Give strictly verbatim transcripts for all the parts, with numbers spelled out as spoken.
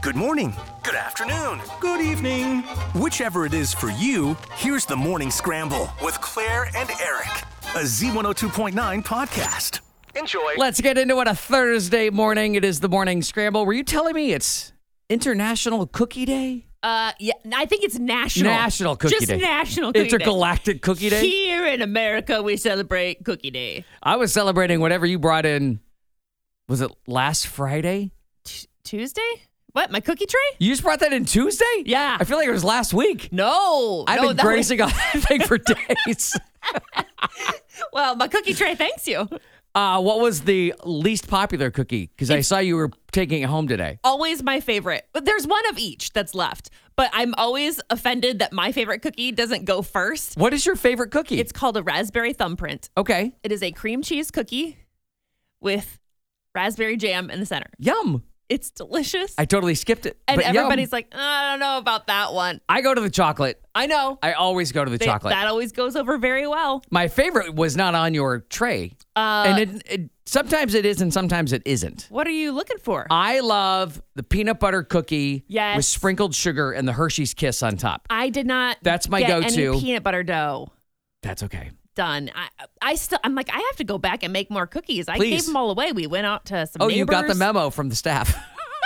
Good morning. Good afternoon. Good evening. Whichever it is for you, here's the Morning Scramble with Claire and Eric, a Z one oh two point nine podcast. Enjoy. Let's get into it. A Thursday morning. It is the Morning Scramble. Were you telling me it's International Cookie Day? Uh, yeah, I think it's national. National Cookie Just Day. National Cookie Intergalactic Day. Cookie Day? Here in America, we celebrate Cookie Day. I was celebrating whatever you brought in. Was it last Friday? T- Tuesday? What, my cookie tray? You just brought that in Tuesday? Yeah. I feel like it was last week. No. I've no, been that grazing was- on that thing for days. Well, my cookie tray thanks you. Uh, what was the least popular cookie? Because I saw you were taking it home today. Always my favorite. But there's one of each that's left. But I'm always offended that my favorite cookie doesn't go first. What is your favorite cookie? It's called a raspberry thumbprint. okay. It is a cream cheese cookie with raspberry jam in the center. Yum. It's delicious. I totally skipped it. and but yum. everybody's like, oh, I don't know about that one. I go to the chocolate. I know. I always go to the They- chocolate. That always goes over very well. My favorite was not on your tray. Uh, and it, it sometimes it is and sometimes it isn't. What are you looking for? I love the peanut butter cookie Yes. with sprinkled sugar and the Hershey's Kiss on top. I did not That's my get go-to. any peanut butter dough That's okay. done. I I still I'm like I have to go back and make more cookies. I Please. gave them all away. We went out to some Oh, neighbors. you got the memo from the staff.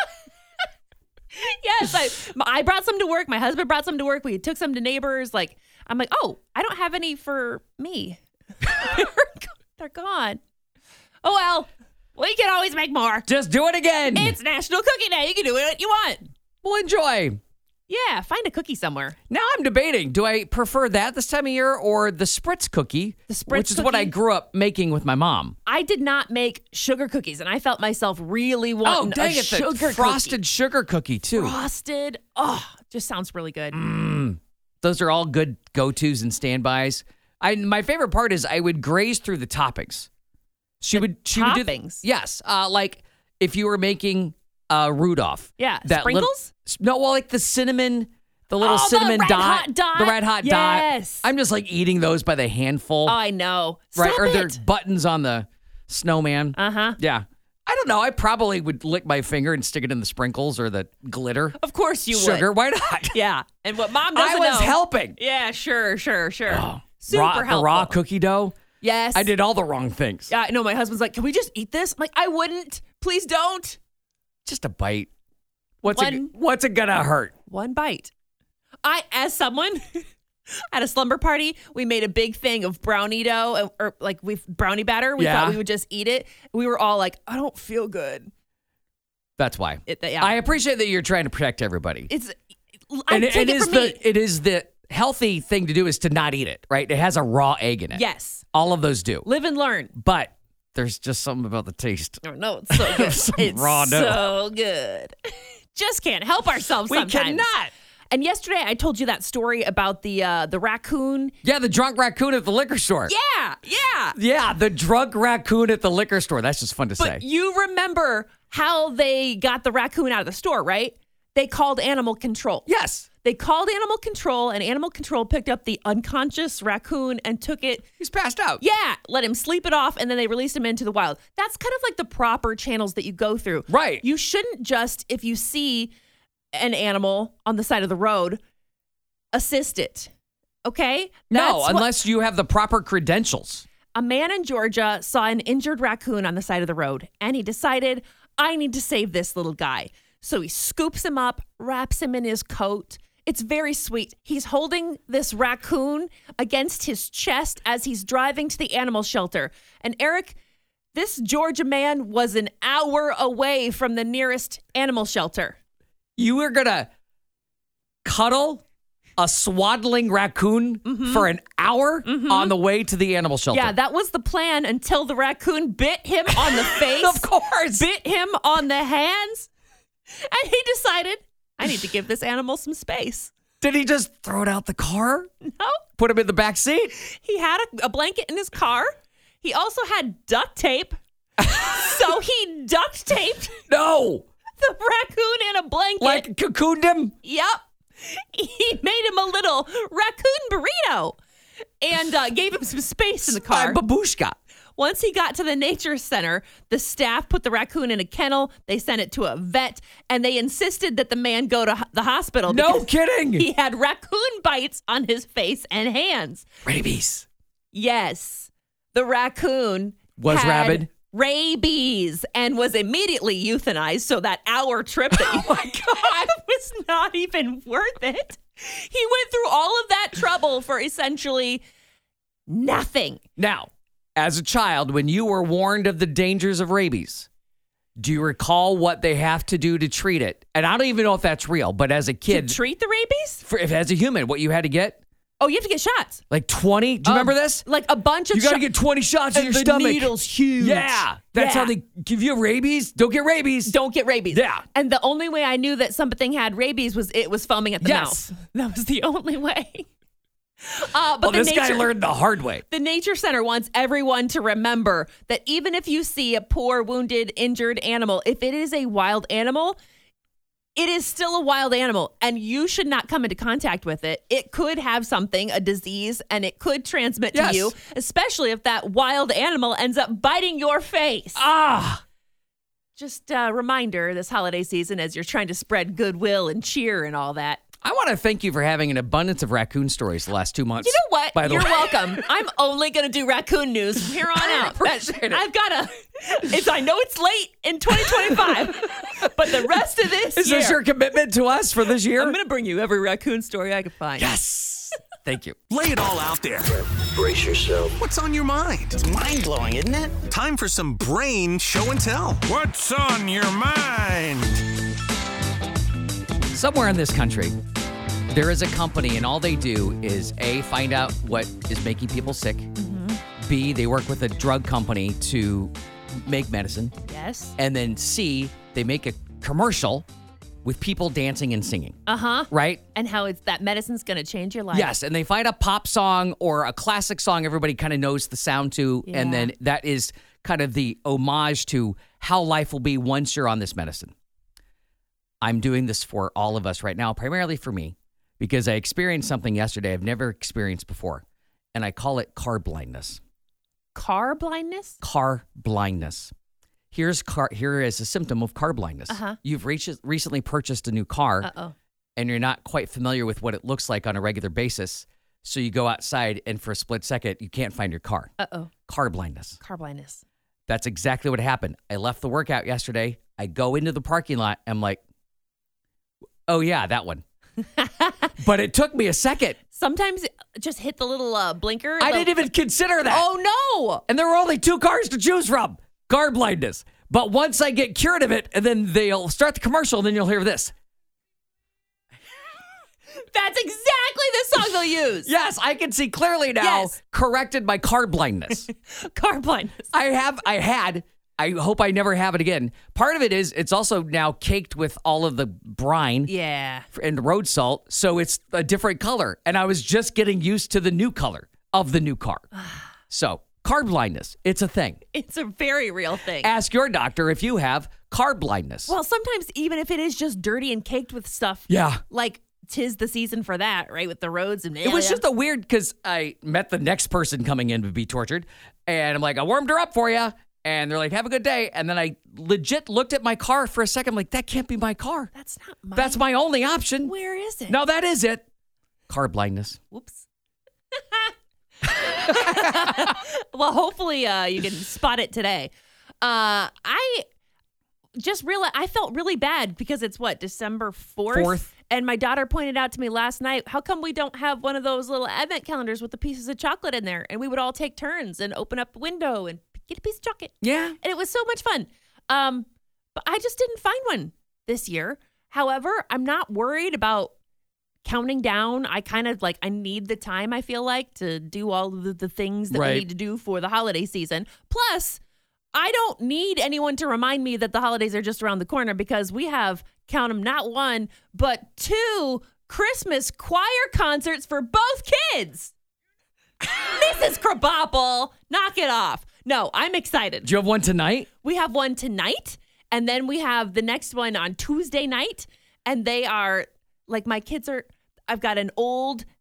Yes, I I brought some to work. My husband brought some to work. We took some to neighbors. Like I'm like, "Oh, I don't have any for me." They're gone. Oh well. We can always make more. Just do it again. It's National Cookie Day. You can do what you want. Well, enjoy. Yeah, find a cookie somewhere. Now I'm debating, do I prefer that this time of year or the Spritz cookie? The Spritz Which is what I cookie? grew up making with my mom. I did not make sugar cookies, and I felt myself really Oh, wanting dang a it. sugar The frosted sugar cookie, too. cookie. Frosted. Oh, just sounds really good. Mm. Those are all good go-tos and standbys. I my favorite part is I would graze through the toppings. She The would she would do toppings? yes, uh, like if you were making uh, Rudolph. Yeah, that little- sprinkles? no, well, like the cinnamon, the little Oh, the cinnamon red dot, hot dot? the red hot Yes. dot. I'm just like eating those by the handful, Oh, I know. right? Stop Or it. there's buttons on the snowman. Uh huh. Yeah. I don't know. I probably would lick my finger and stick it in the sprinkles or the glitter. Of course you Sugar. would. Why not? Yeah. And what mom I doesn't was know. helping. Yeah, sure, sure, sure. Oh, Super raw, helpful. The raw cookie dough. Yes. I did all the wrong things. Yeah, I know. My husband's like, can we just eat this? I'm like, I wouldn't. Please don't. Just a bite. What's it, One- what's it gonna hurt? One bite. I, as someone at a slumber party, we made a big thing of brownie dough, or, or like with brownie batter. We Yeah. thought we would just eat it. We were all like, I don't feel good. That's why. It, yeah. I appreciate that you're trying to protect everybody. it's. I and take it it, is from the me. it is the healthy thing to do is to not eat it, right? It has a raw egg in it. Yes. All of those do. Live and learn. But there's just something about the taste. Oh, no, it's so good. Some it's raw dough. so good. Just can't help ourselves We sometimes. cannot. And yesterday I told you that story about the uh, the raccoon. Yeah, the drunk raccoon at the liquor store. Yeah, yeah. Yeah, the drunk raccoon at the liquor store. That's just fun to say. But you remember how they got the raccoon out of the store, right? They called animal control. Yes. They called animal control, and animal control picked up the unconscious raccoon and took it. He's passed out. Yeah, let him sleep it off, and then they released him into the wild. That's kind of like the proper channels that you go through. Right. You shouldn't just, if you see an animal on the side of the road, assist it. Okay? No, That's what- unless you have the proper credentials. a man in Georgia saw an injured raccoon on the side of the road, and he decided, I need to save this little guy. So he scoops him up, wraps him in his coat. It's very sweet. He's holding this raccoon against his chest as he's driving to the animal shelter. And Eric, this Georgia man was an hour away from the nearest animal shelter. You were going to cuddle a swaddling raccoon Mm-hmm. for an hour on the way to the animal shelter. Yeah, that was the plan until the raccoon bit him on the face. Of course. Bit him on the hands. And he decided, I need to give this animal some space. Did he just throw it out the car? No, Put him in the back seat? he had a, a blanket in his car. He also had duct tape. So he duct taped No. the raccoon in a blanket. Like cocooned him? Yep. He made him a little raccoon burrito and uh, gave him some space in the car. By babushka. Once he got to the nature center, the staff put the raccoon in a kennel. They sent it to a vet, and they insisted that the man go to the hospital. No kidding. He had raccoon bites on his face and hands. Rabies. Yes. The raccoon Was had rabid? rabies and was immediately euthanized. So that hour trip that you Oh my God. was not even worth it. He went through all of that trouble for essentially nothing. Now, as a child, when you were warned of the dangers of rabies, do you recall what they have to do to treat it? And I don't even know if that's real, but as a kid, To treat the rabies? for, if as a human, what you had to get? Oh, you have to get shots. Like twenty? Do you Um, remember this? Like a bunch of You got to shots. get twenty shots in And your the stomach. needle's huge. Yeah. That's Yeah. how they give you rabies. Don't get rabies. Don't get rabies. Yeah. And the only way I knew that something had rabies was it was foaming at the Yes. mouth. That was the only way. Uh, but Well, the this nature, guy learned the hard way. The Nature Center wants everyone to remember that even if you see a poor, wounded, injured animal, if it is a wild animal, it is still a wild animal, and you should not come into contact with it. It could have something, a disease, and it could transmit Yes. to you, especially if that wild animal ends up biting your face. Ah. Just a reminder this holiday season as you're trying to spread goodwill and cheer and all that. I want to thank you for having an abundance of raccoon stories the last two months. You know what? By the You're way. welcome. I'm only going to do raccoon news from here on I out. appreciate it. I've got to. It's. I know it's late in twenty twenty-five, but the rest of this Is year, this your commitment to us for this year? I'm going to bring you every raccoon story I can find. Yes. Thank you. Lay it all out there. Brace yourself. What's on your mind? It's mind-blowing, isn't it? Time for some brain show and tell. What's on your mind? Somewhere in this country, there is a company, and all they do is A, find out what is making people sick. B, they work with a drug company to make medicine. Yes. And then C, they make a commercial with people dancing and singing. Uh huh. Right? And how it's that medicine's going to change your life. Yes, and they find a pop song or a classic song everybody kind of knows the sound to, and Yeah. then that is kind of the homage to how life will be once you're on this medicine. I'm doing this for all of us right now, primarily for me, because I experienced something yesterday I've never experienced before, and I call it car blindness. Car blindness? Car blindness. Here's car. Here is a symptom of car blindness. Uh-huh. You've reach, recently purchased a new car, Uh-oh. and you're not quite familiar with what it looks like on a regular basis. So you go outside, and for a split second, you can't find your car. Uh-oh. Car blindness. Car blindness. That's exactly what happened. I left the workout yesterday. I go into the parking lot. I'm like, oh, yeah, that one. But it took me a second. Sometimes just hit the little uh, blinker. I the- didn't even consider that. Oh, no. And there were only two cars to choose from. Car blindness. But once I get cured of it, and then they'll start the commercial, and then you'll hear this. That's exactly the song they'll use. Yes, I can see clearly now. Yes. Corrected by car blindness. Car blindness. I have, I had, I hope I never have it again. Part of it is it's also now caked with all of the brine Yeah. and road salt, so it's a different color. And I was just getting used to the new color of the new car. So, car blindness, it's a thing. It's a very real thing. Ask your doctor if you have car blindness. Well, sometimes even if it is just dirty and caked with stuff. Yeah. Like, tis the season for that, right? With the roads and It was just a weird, because I met the next person coming in to be tortured, and I'm like, I warmed her up for you. And they're like, have a good day. And then I legit looked at my car for a second. I'm like, that can't be my car. That's not my. That's my only option. Where is it? No, that is it. Car blindness. Whoops. Well, hopefully uh, you can spot it today. Uh, I just realized I felt really bad because it's what, December fourth? Fourth. And my daughter pointed out to me last night, how come we don't have one of those little advent calendars with the pieces of chocolate in there? And we would all take turns and open up a window and get a piece of chocolate. Yeah. And it was so much fun. Um, but I just didn't find one this year. However, I'm not worried about counting down. I kind of like, I need the time, I feel like, to do all of the, the things that Right. we need to do for the holiday season. Plus, I don't need anyone to remind me that the holidays are just around the corner because we have, count them, not one, but two Christmas choir concerts for both kids. Missus Krabappel, knock it off. No, I'm excited. Do you have one tonight? We have one tonight, and then we have the next one on Tuesday night, and they are, like, my kids are, I've got an old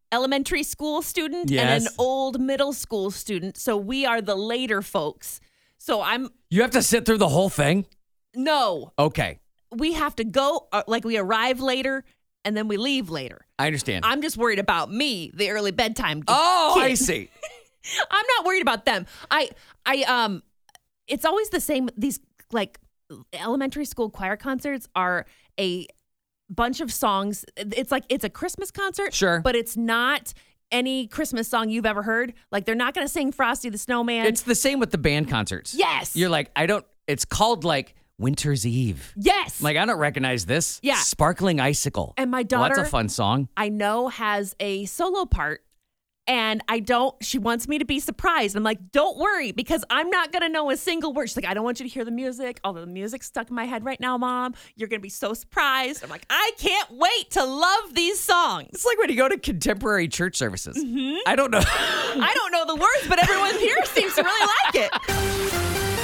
elementary school student Yes. and an old middle school student. So we are the later folks. So I'm You have to sit through the whole thing? no. Okay. We have to go uh, like we arrive later and then we leave later. I understand. I'm just worried about me, the early bedtime. oh, kid. I see. I'm not worried about them. I I um it's always the same. These like elementary school choir concerts are a bunch of songs. It's like it's a Christmas concert, Sure. but it's not any Christmas song you've ever heard. Like they're not going to sing Frosty the Snowman. It's the same with the band concerts. Yes. You're like, I don't, it's called like Winter's Eve. yes. Like, I don't recognize this. Yeah. Sparkling Icicle. And my Well, that's daughter- a fun song. I know has a solo part. And I don't, she wants me to be surprised. I'm like, don't worry, because I'm not going to know a single word. She's like, I don't want you to hear the music. Although the music's stuck in my head right now, Mom. You're going to be so surprised. I'm like, I can't wait to love these songs. It's like when you go to contemporary church services. Mm-hmm. I don't know. I don't know the words, but everyone here seems to really like it.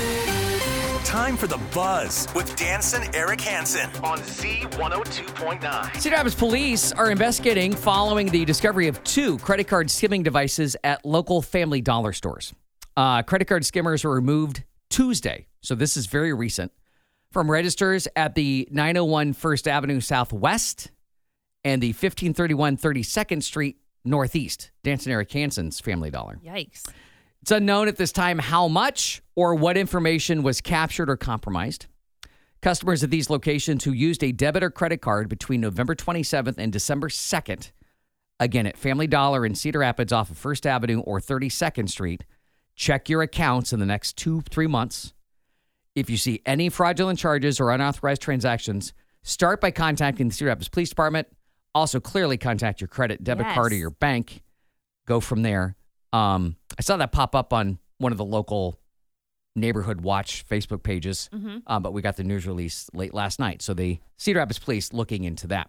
Time for The Buzz with Danson Eric Hansen on Z one oh two point nine. Cedar Rapids police are investigating following the discovery of two credit card skimming devices at local Family Dollar stores. Uh, credit card skimmers were removed Tuesday, so this is very recent, from registers at the nine oh one First Avenue Southwest and the fifteen thirty-one thirty-second Street Northeast, Danson Eric Hansen's Family Dollar. Yikes. It's unknown at this time how much or what information was captured or compromised. Customers at these locations who used a debit or credit card between November twenty-seventh and December second, again at Family Dollar in Cedar Rapids off of First Avenue or thirty-second Street, check your accounts in the next two, three months. If you see any fraudulent charges or unauthorized transactions, start by contacting the Cedar Rapids Police Department. Also, clearly contact your credit, debit Yes. card, or your bank. Go from there. Um, I saw that pop up on one of the local neighborhood watch Facebook pages, Mm-hmm. um, but we got the news release late last night. So the Cedar Rapids Police looking into that.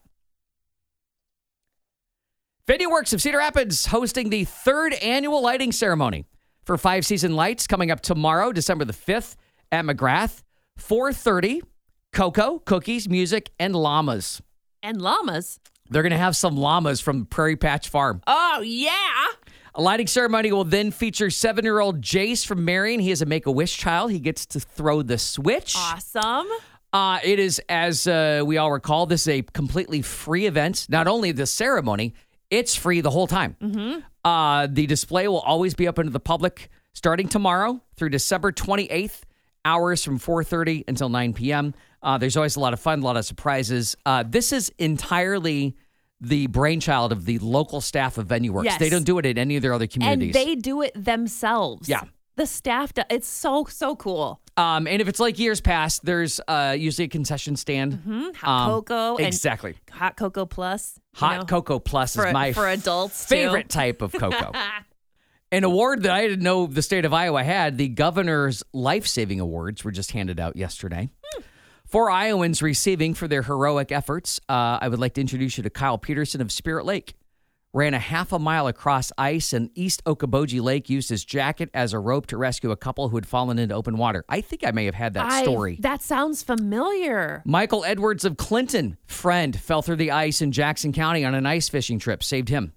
Venue Works of Cedar Rapids hosting the third annual lighting ceremony for Five Season Lights coming up tomorrow, December the fifth at McGrath, four thirty, cocoa, cookies, music, and llamas. And llamas. They're going to have some llamas from Prairie Patch Farm. Oh, yeah. A lighting ceremony will then feature seven-year-old Jace from Marion. He is a Make-A-Wish child. He gets to throw the switch. Awesome. Uh, it is, as uh, we all recall, this is a completely free event. Not only the ceremony, it's free the whole time. Mm-hmm. Uh, the display will always be open to the public starting tomorrow through December twenty-eighth, hours from four thirty until nine p.m. Uh, there's always a lot of fun, a lot of surprises. Uh, this is entirely the brainchild of the local staff of Venue Works. Yes. They don't do it in any of their other communities. And they do it themselves. Yeah. The staff, do, it's so, so cool. Um, and if it's like years past, there's uh, usually a concession stand. Mm-hmm. Hot Um, cocoa. And Exactly. Hot cocoa plus. you Hot know, Cocoa Plus for, is my for f- adults too. favorite type of cocoa. An award that I didn't know the state of Iowa had, the Governor's Life-Saving Awards, were just handed out yesterday. Hmm. Four Iowans receiving for their heroic efforts. Uh, I would like to introduce you to Kyle Peterson of Spirit Lake. Ran a half a mile across ice in East Okoboji Lake, used his jacket as a rope to rescue a couple who had fallen into open water. I think I may have had that I- story. That sounds familiar. Michael Edwards of Clinton, friend, fell through the ice in Jackson County on an ice fishing trip, saved him.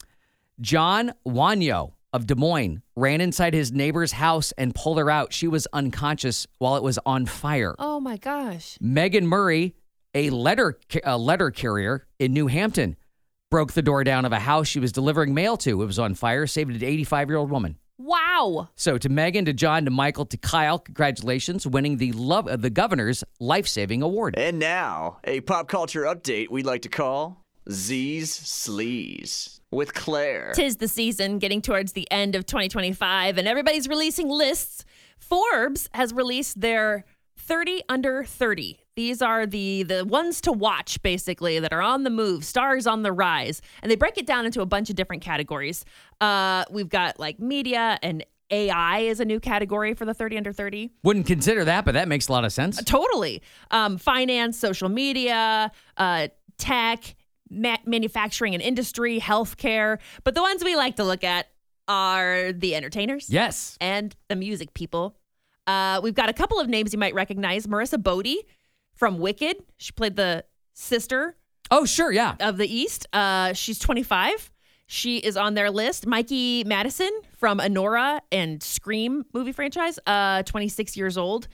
John Wanyo of Des Moines ran inside his neighbor's house and pulled her out. She was unconscious while it was on fire. Oh my gosh. Megan Murray, a letter a letter carrier in New Hampton, broke the door down of a house she was delivering mail to. It was on fire, saved an eighty-five-year-old woman. Wow. So to Megan, to John, to Michael, to Kyle, congratulations, winning the love uh, the Governor's Life-Saving Award. And now, a pop culture update we'd like to call Z's Sleaze with Claire. Tis the season, getting towards the end of twenty twenty-five, and everybody's releasing lists. Forbes has released their thirty under thirty. These are the the ones to watch, basically, that are on the move, stars on the rise. And they break it down into a bunch of different categories. Uh, we've got like media, and A I is a new category for the thirty under thirty. Wouldn't consider that, but that makes a lot of sense. Totally. Um, finance, social media, uh, tech, ma- manufacturing and industry, healthcare. But the ones we like to look at are the entertainers Yes. and the music people. Uh, we've got a couple of names you might recognize. Marissa Bodie from Wicked. She played the sister Oh, sure, yeah. of the East. Uh, she's twenty-five. She is on their list. Mikey Madison from Anora and Scream movie franchise, uh, twenty-six years old.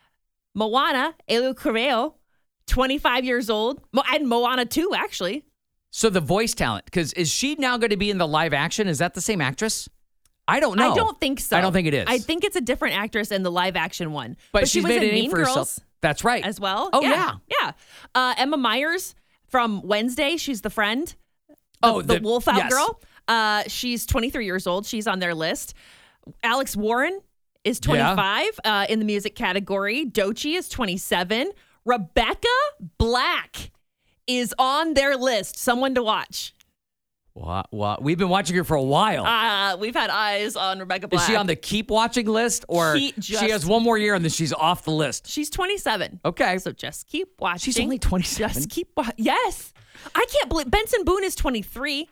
Moana, Elu Correo, twenty-five years old. Mo- and Moana two, actually. So the voice talent, because is she now going to be in the live action? Is that the same actress? I don't know. I don't think so. I don't think it is. I think it's a different actress in the live action one. But, But she's she was made in a name Mean for Girls herself. That's right. as well. Oh, yeah. Yeah. Uh, Emma Myers from Wednesday. She's the friend. The, Oh, the, the- Wolf Out yes. girl. Uh, she's twenty-three years old. She's on their list. Alex Warren is twenty-five uh, in the music category. Doechii is twenty-seven. Rebecca Black is on their list. Someone to watch. What, what? We've been watching her for a while. Uh, we've had eyes on Rebecca Black. Is she on the keep watching list, or Keep just- she has one more year and then she's off the list? She's twenty-seven. Okay. So just keep watching. She's only twenty-seven. Just keep watching. Yes. I can't believe Benson Boone is twenty-three.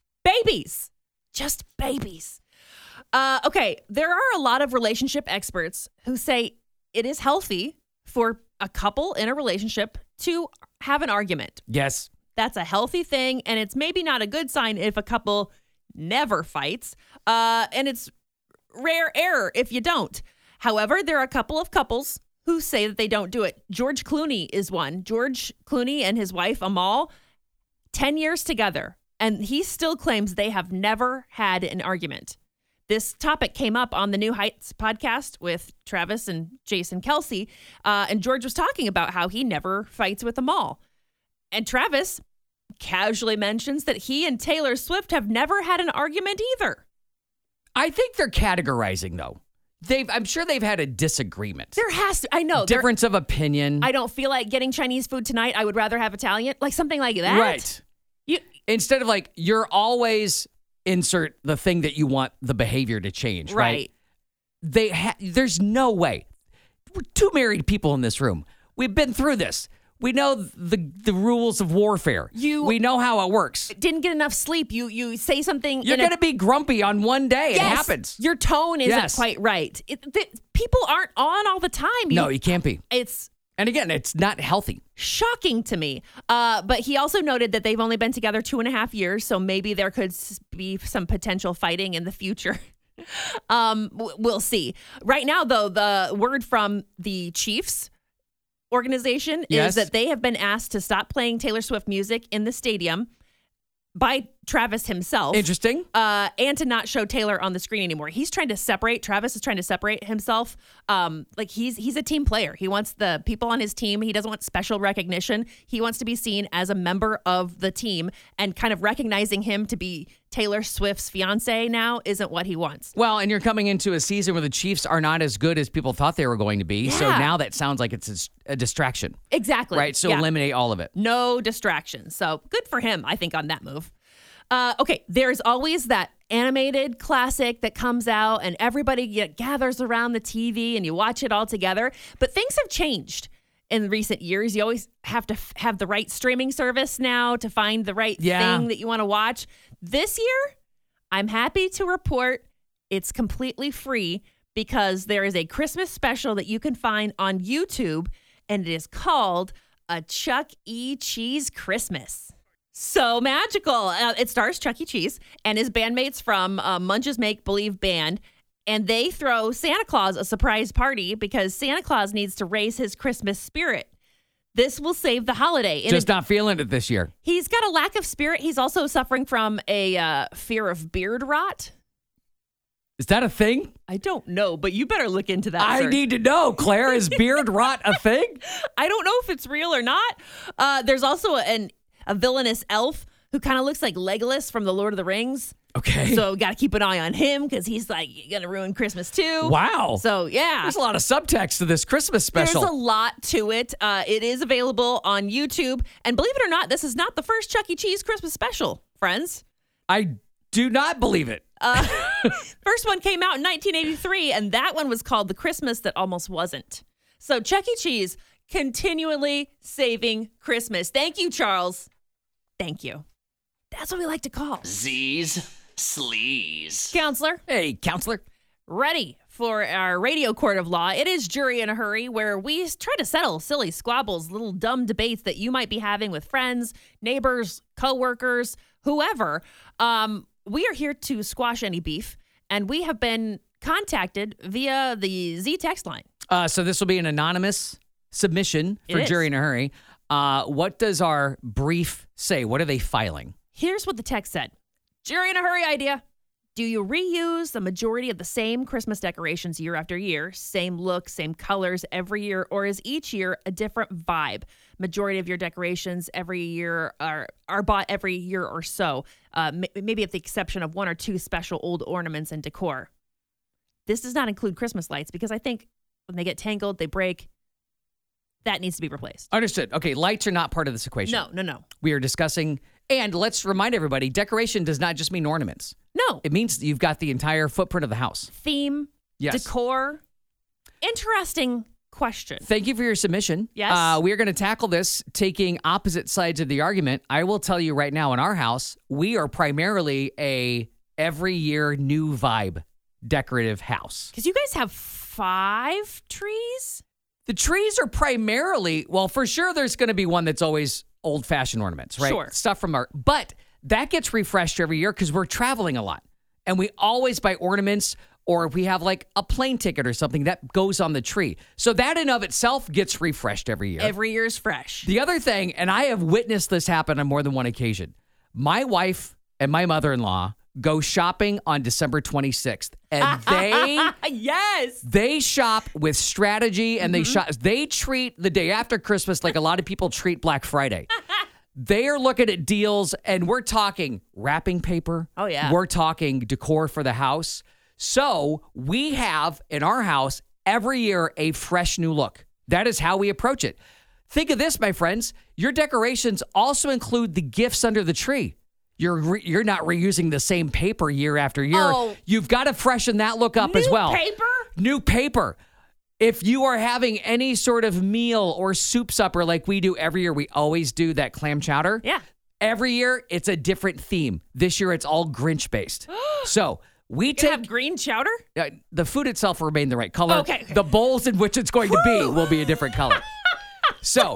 Babies. Just babies. Uh, okay. There are a lot of relationship experts who say it is healthy for a couple in a relationship to have an argument. Yes. That's a healthy thing, and it's maybe not a good sign if a couple never fights. Uh, and it's rare error if you don't. However, there are a couple of couples who say that they don't do it. George Clooney is one. George Clooney and his wife, Amal, ten years together, and he still claims they have never had an argument. This topic came up on the New Heights podcast with Travis and Jason Kelsey, uh, and George was talking about how he never fights with Amal. And Travis casually mentions that he and Taylor Swift have never had an argument either. I think they're categorizing, though. They've, I'm sure they've had a disagreement. There has to, I know. there- Difference of opinion. I don't feel like getting Chinese food tonight. I would rather have Italian, like something like that. Right. You, Instead of like, you're always insert the thing that you want the behavior to change, right? right. They ha- There's no way. We're two married people in this room. We've been through this. We know the the rules of warfare. You- we know how it works. Didn't get enough sleep. You you say something. You're in a- going to be grumpy on one day. Yes, It happens. Your tone isn't Yes. quite right. It, the, people aren't on all the time. You- No, you can't be. It's And again, it's not healthy. shocking to me. Uh, but he also noted that they've only been together two and a half years, so maybe there could s- be some potential fighting in the future. um, w- we'll see. Right now, though, the word from the Chiefs organization Yes. is that they have been asked to stop playing Taylor Swift music in the stadium by Travis himself. Interesting. Uh, and to not show Taylor on the screen anymore. He's trying to separate. Travis is trying to separate himself. Um, like he's he's a team player. He wants the people on his team. He doesn't want special recognition. He wants to be seen as a member of the team, and kind of recognizing him to be Taylor Swift's fiance now isn't what he wants. Well, and you're coming into a season where the Chiefs are not as good as people thought they were going to be. So Yeah. now that sounds like it's a, a distraction, Exactly. right? So Yeah. eliminate all of it. No distractions. So good for him, I think, on that move. Uh, okay, there's always that animated classic that comes out and everybody get, gathers around the T V and you watch it all together. But things have changed in recent years. You always have to f- have the right streaming service now to find the right Yeah. thing that you want to watch. This year, I'm happy to report it's completely free because there is a Christmas special that you can find on YouTube, and it is called A Chuck E. Cheese Christmas. So magical. Uh, it stars Chuck E. Cheese and his bandmates from uh, Munch's Make Believe Band. And they throw Santa Claus a surprise party because Santa Claus needs to raise his Christmas spirit. This will save the holiday. In Just a- not feeling it this year. he's got a lack of spirit. He's also suffering from a uh, fear of beard rot. Is that a thing? I don't know, but you better look into that. I sir. need to know, Claire. Is beard rot a thing? I don't know if it's real or not. Uh, there's also an a villainous elf who kind of looks like Legolas from the Lord of the Rings. Okay. So got to keep an eye on him because he's like going to ruin Christmas too. Wow. So yeah. There's a lot of subtext to this Christmas special. There's a lot to it. Uh, it is available on YouTube. And believe it or not, this is not the first Chuck E. Cheese Christmas special, friends. I do not believe it. Uh, first one came out in nineteen eighty-three, and that one was called The Christmas That Almost Wasn't. So Chuck E. Cheese continually saving Christmas. Thank you, Charles. Thank you. That's what we like to call. Z's Sleaze. Counselor, Hey, counselor. ready for our radio court of law. It is Jury in a Hurry, where we try to settle silly squabbles, little dumb debates that you might be having with friends, neighbors, coworkers, whoever. Um, we are here to squash any beef, and we have been contacted via the Z text line. Uh, so this will be an anonymous submission for It is. Jury in a Hurry. Uh, what does our brief say? What are they filing? Here's what the text said. Jury in a Hurry idea. Do you reuse the majority of the same Christmas decorations year after year? Same look, same colors every year, or is each year a different vibe? Majority of your decorations every year are are bought every year or so, uh, m- maybe at the exception of one or two special old ornaments and decor. This does not include Christmas lights because I think when they get tangled, they break. That needs to be replaced. Understood. Okay, lights are not part of this equation. No, no, no. We are discussing, and let's remind everybody, decoration does not just mean ornaments. No. It means that you've got the entire footprint of the house. Theme, Yes. decor. Interesting question. Thank you for your submission. Yes. Uh, we are going to tackle this taking opposite sides of the argument. I will tell you right now, in our house, we are primarily a every year new vibe decorative house. Because you guys have five trees? The trees are primarily, well, for sure there's going to be one that's always old-fashioned ornaments, right? Sure. Stuff from our, but that gets refreshed every year because we're traveling a lot. And we always buy ornaments, or if we have like a plane ticket or something, that goes on the tree. So that in of itself gets refreshed every year. Every year's fresh. The other thing, and I have witnessed this happen on more than one occasion, my wife and my mother-in-law go shopping on December twenty-sixth, and they yes. they shop with strategy, and they shop. They treat the day after Christmas like a lot of people treat Black Friday. They are looking at deals, and we're talking wrapping paper. Oh, yeah. We're talking decor for the house. So we have in our house every year a fresh new look. That is how we approach it. Think of this, my friends. Your decorations also include the gifts under the tree. You're re- you're not reusing the same paper year after year. Oh. You've got to freshen that look up as New well. paper? New paper. If you are having any sort of meal or soup supper like we do every year, we always do that clam chowder. Yeah. Every year, it's a different theme. This year, it's all Grinch based. So we You take have green chowder? uh, the food itself will remain the right color. Okay, okay. The bowls in which it's going to be will be a different color. So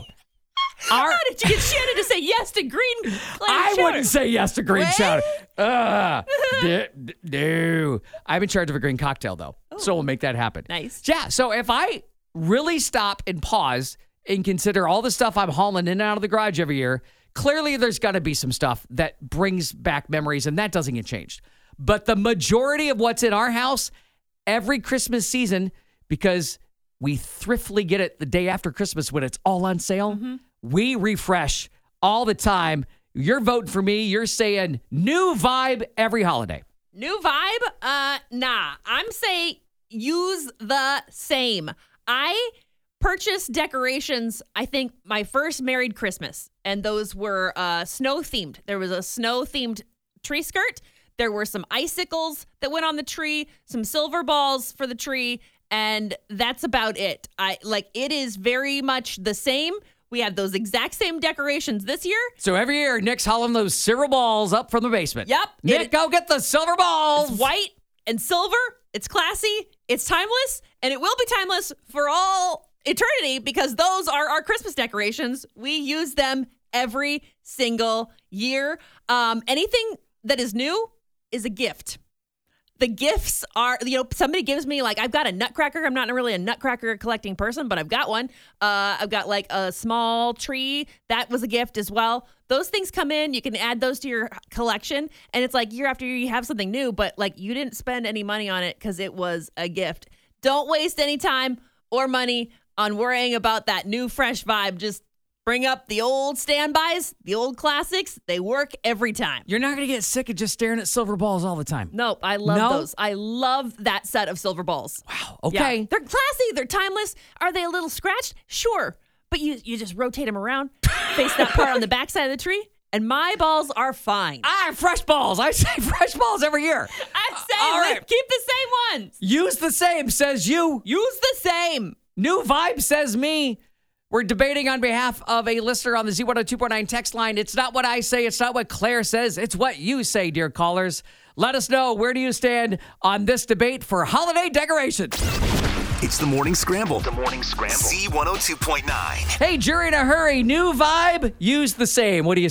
our How did you get Shannon to say yes to green clam I chowder? wouldn't say yes to green What? chowder. Ugh. D- d- no. I'm in charge of a green cocktail, though. So we'll make that happen. Nice. Yeah. So if I really stop and pause and consider all the stuff I'm hauling in and out of the garage every year, clearly there's got to be some stuff that brings back memories, and that doesn't get changed. But the majority of what's in our house every Christmas season, because we thriftily get it the day after Christmas when it's all on sale, we refresh all the time. You're voting for me. You're saying new vibe every holiday. New vibe? Uh, nah. I'm saying use the same. I purchased decorations, I think, my first married Christmas, and those were uh, snow-themed. There was a snow-themed tree skirt. There were some icicles that went on the tree, some silver balls for the tree, and that's about it. I like it is very much the same. We have those exact same decorations this year. So every year, Nick's hauling those silver balls up from the basement. Yep. Nick, It- go get the silver balls. It's white and silver. It's classy. It's timeless. And it will be timeless for all eternity because those are our Christmas decorations. We use them every single year. Um, anything that is new is a gift. The gifts are, you know, somebody gives me like, I've got a nutcracker. I'm not really a nutcracker collecting person, but I've got one. Uh, I've got like a small tree. That was a gift as well. Those things come in. You can add those to your collection. And it's like year after year, you have something new, but like you didn't spend any money on it because it was a gift. Don't waste any time or money on worrying about that new, fresh vibe. Just bring up the old standbys, the old classics. They work every time. You're not going to get sick of just staring at silver balls all the time. Nope, I love No? those. I love that set of silver balls. Wow. Okay. Yeah. They're classy. They're timeless. Are they a little scratched? Sure. But you you just rotate them around, face that part on the backside of the tree, and my balls are fine. Ah, fresh balls. I say fresh balls every year. I'm saying, all let's right. keep the same ones. Use the same, says you. Use the same. New vibe, says me. We're debating on behalf of a listener on the Z one oh two point nine text line. It's not what I say. It's not what Claire says. It's what you say, dear callers. Let us know, where do you stand on this debate for holiday decorations? It's the Morning Scramble. The Morning Scramble. Z one oh two point nine. Hey, jury in a hurry. New vibe, use the same. What do you say?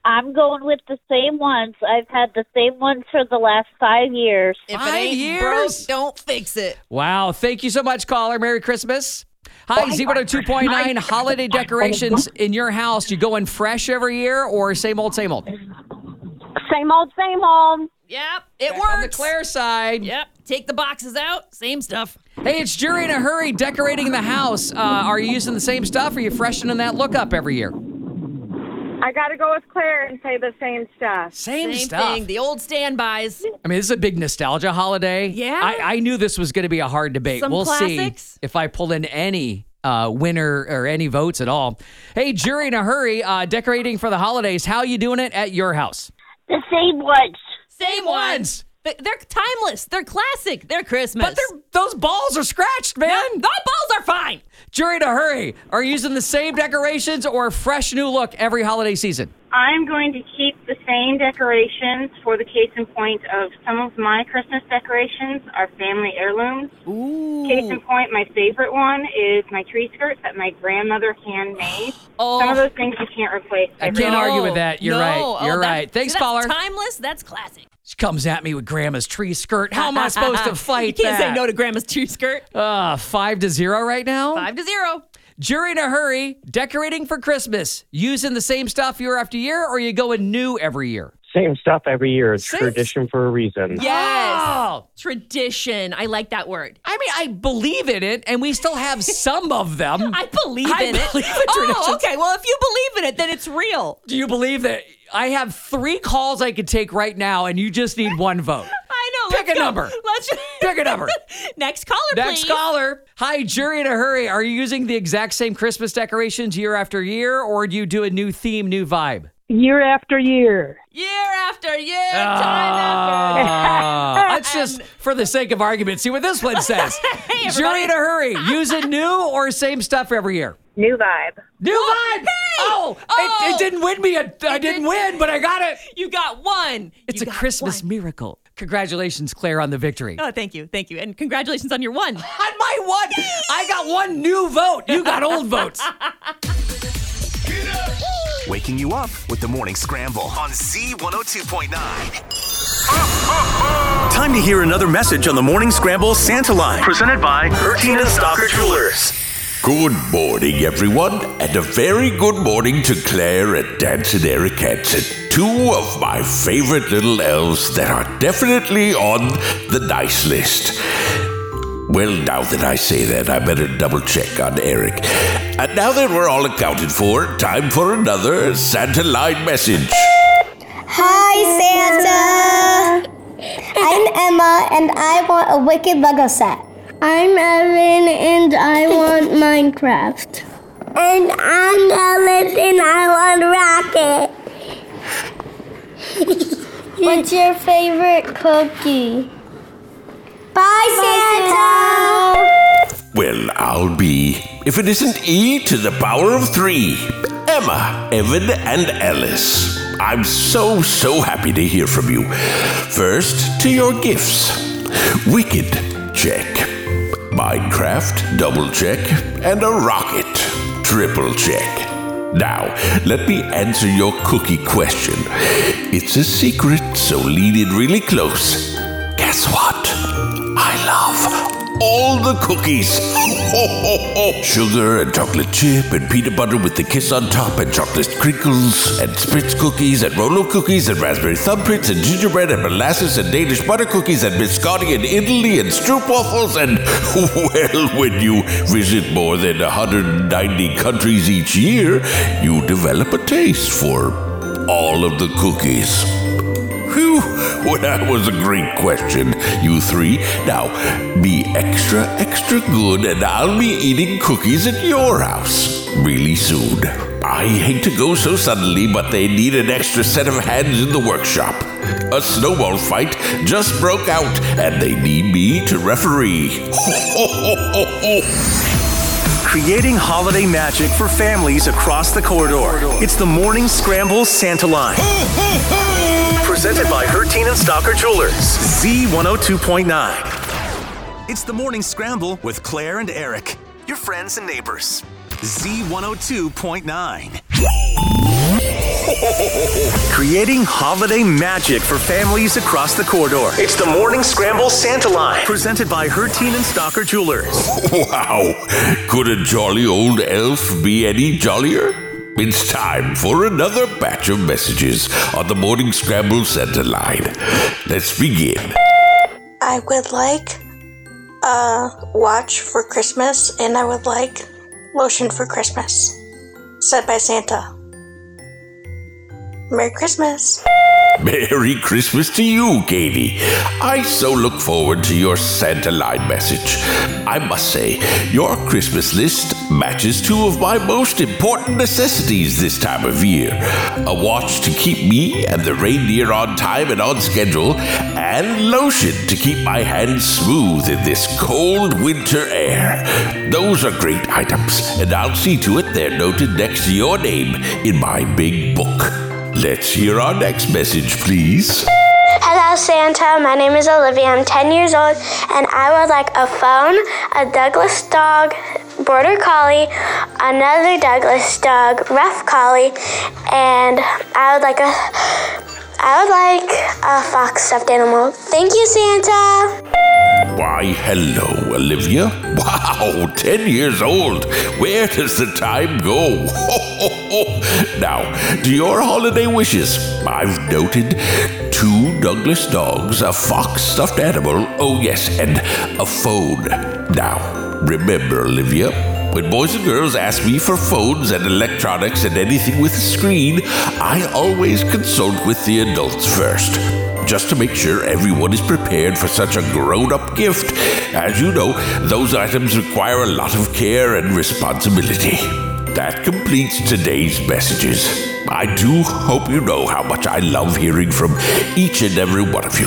I'm going with the same ones. I've had the same ones for the last five years. If Five it ain't years? broke, don't fix it. Wow. Thank you so much, caller. Merry Christmas. Hi, Z one oh two point nine. Holiday decorations in your house. You going fresh every year or same old, same old? Same old, same old. Yep, it Back on the works. Claire side. Yep, take the boxes out. Same stuff. Hey, it's Jury in a Hurry decorating the house. Uh, are you using the same stuff or are you freshening that look up every year? I got to go with Claire and say the same stuff. Same, Same stuff. thing. The old standbys. I mean, this is a big nostalgia holiday. Yeah. I, I knew this was going to be a hard debate. Some we'll classics. see if I pull in any uh, winner or any votes at all. Hey, Jury in a Hurry, uh, decorating for the holidays. How you doing it at your house? The same ones. Same ones. They- They're timeless. They're classic. They're Christmas. But they're, those balls are scratched, man. No, the balls are fine. Jury in a Hurry, are you using the same decorations or a fresh new look every holiday season? I'm going to keep the same decorations for the case in point of some of my Christmas decorations are family heirlooms. Ooh. Case in point, my favorite one is my tree skirts that my grandmother handmade. Oh. Some of those things you can't replace. I every can't year. argue with that. You're No. right. Oh, You're that's- right. Thanks, see, that's caller. timeless. That's classic. She comes at me with Grandma's tree skirt. How am I supposed to fight You can't that? say no to Grandma's tree skirt. Uh, five to zero right now. Five to zero. Jury in a Hurry, decorating for Christmas. Using the same stuff year after year, or you going new every year? Same stuff every year. It's Same- tradition for a reason. Yes. Oh. Tradition. I like that word. I mean, I believe in it, and we still have some of them. I believe I in it. believe in Oh, traditions. okay. Well, if you believe in it, then it's real. Do you believe that I have three calls I could take right now, and you just need one vote? I know. Pick let's a go. number. Let's Pick a number. Next caller, Next please. caller. Hi, Jury in a Hurry. Are you using the exact same Christmas decorations year after year, or do you do a new theme, new vibe? Year after year. Year after year, time after. Ah, let's just, for the sake of argument, see what this one says. Hey, Jury everybody. in a Hurry. Using new or same stuff every year? New vibe. New vibe. hey! Oh, Oh! It, it didn't win me. A, I didn't win, but I got it. You got one. It's You a got Christmas one. miracle. Congratulations, Claire, on the victory. Oh, thank you. Thank you. And congratulations on your one. On my one, I got one new vote. You got old votes. Waking you up with the Morning Scramble on Z one oh two point nine. Time to hear another message on the Morning Scramble Santa Line. Presented by Hertin and Stalker Jewelers. Good morning, everyone, and a very good morning to Claire and Dance and Eric Hansen, two of my favorite little elves that are definitely on the nice list. Well, now that I say that, I better double check on Eric. And now that we're all accounted for, time for another Santa Line message. Hi, Santa! I'm Emma, and I want a Wicked Lego set. I'm Evan, and I want Minecraft. And I'm Ellen, and I want Rocket. What's your favorite cookie? Bye, Santa! Well, I'll be, if it isn't E to the power of three, Emma, Evan, and Ellis. I'm so, so happy to hear from you. First, to your gifts. Wicked, check. Minecraft, double check. And a rocket, triple check. Now, let me answer your cookie question. It's a secret, so lean in really close. Guess what? I love all the cookies. Ho, ho, ho. Sugar and chocolate chip and peanut butter with the kiss on top and chocolate crinkles and Spritz cookies and Rolo cookies and raspberry thumbprints and gingerbread and molasses and Danish butter cookies and biscotti and Italy and stroopwafels and, well, when you visit more than one hundred ninety countries each year, you develop a taste for all of the cookies. Whew, well, that was a great question, you three. Now, be extra, extra good, and I'll be eating cookies at your house really soon. I hate to go so suddenly, but they need an extra set of hands in the workshop. A snowball fight just broke out, and they need me to referee. Ho, ho, ho, ho, ho. Creating holiday magic for families across the corridor. It's the Morning Scramble Santa Line. Presented by Hertin and Stalker Jewelers. Z one oh two point nine. It's the Morning Scramble with Claire and Eric, your friends and neighbors. Z one oh two point nine. Creating holiday magic for families across the corridor. It's the Morning Scramble Santa Line, presented by Herteen and Stalker Jewelers. Wow! Could a jolly old elf be any jollier? It's time for another batch of messages on the Morning Scramble Santa Line. Let's begin. I would like a watch for Christmas, and I would like lotion for Christmas. Said by Santa. Merry Christmas. Merry Christmas to you, Katie. I so look forward to your Santa Line message. I must say, your Christmas list matches two of my most important necessities this time of year. A watch to keep me and the reindeer on time and on schedule, and lotion to keep my hands smooth in this cold winter air. Those are great items, and I'll see to it they're noted next to your name in my big book. Let's hear our next message, please. Hello, Santa. My name is Olivia. I'm ten years old, and I would like a phone, a Douglas dog, Border Collie, another Douglas dog, Rough Collie, and I would like a, I would like a fox stuffed animal. Thank you, Santa. Why, hello, Olivia. Wow, ten years old. Where does the time go? Now, to your holiday wishes, I've noted two Douglas dogs, a fox stuffed animal, oh yes, and a phone. Now, remember, Olivia, when boys and girls ask me for phones and electronics and anything with a screen, I always consult with the adults first, just to make sure everyone is prepared for such a grown-up gift. As you know, those items require a lot of care and responsibility. That completes today's messages. I do hope you know how much I love hearing from each and every one of you.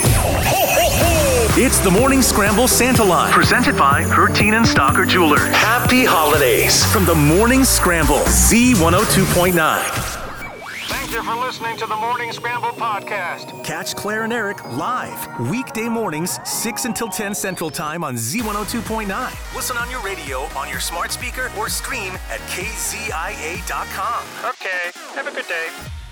It's the Morning Scramble Santa Line, presented by Herteen and Stalker Jewelers. Happy holidays from the Morning Scramble, Z one oh two point nine. Thank you for listening to the Morning Scramble podcast. Catch Claire and Eric live weekday mornings, six until ten Central Time on Z one oh two point nine. Listen on your radio, on your smart speaker, or stream at K Z I A dot com. Okay, have a good day.